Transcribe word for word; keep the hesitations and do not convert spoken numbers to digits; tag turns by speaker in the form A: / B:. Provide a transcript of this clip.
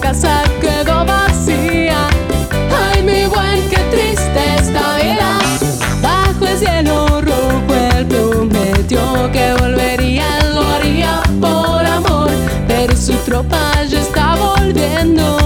A: casa quedó vacía. Ay, mi buen, qué triste esta vida. Bajo el cielo rojo él prometió que volvería, lo haría por amor, pero su tropa ya está volviendo.